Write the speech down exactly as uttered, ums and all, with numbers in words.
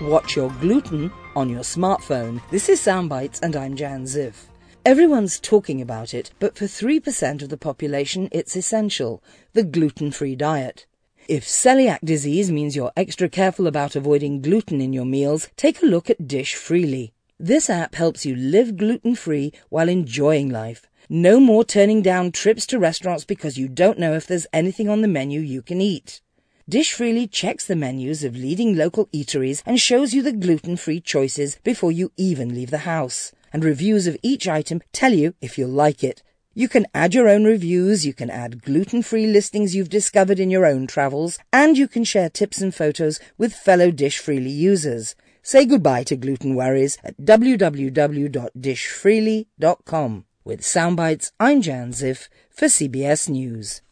Watch your gluten on your smartphone. This is Soundbites and I'm Jan Ziff. Everyone's talking about it, but for three percent of the population it's essential, the gluten-free diet. If celiac disease means you're extra careful about avoiding gluten in your meals, take a look at Dish Freely. This app helps you live gluten-free while enjoying life. No more turning down trips to restaurants because you don't know if there's anything on the menu you can eat. Dish Freely checks the menus of leading local eateries and shows you the gluten-free choices before you even leave the house. And reviews of each item tell you if you'll like it. You can add your own reviews, you can add gluten-free listings you've discovered in your own travels, and you can share tips and photos with fellow Dish Freely users. Say goodbye to gluten worries at w w w dot dish freely dot com. With Soundbites, I'm Jan Ziff for C B S News.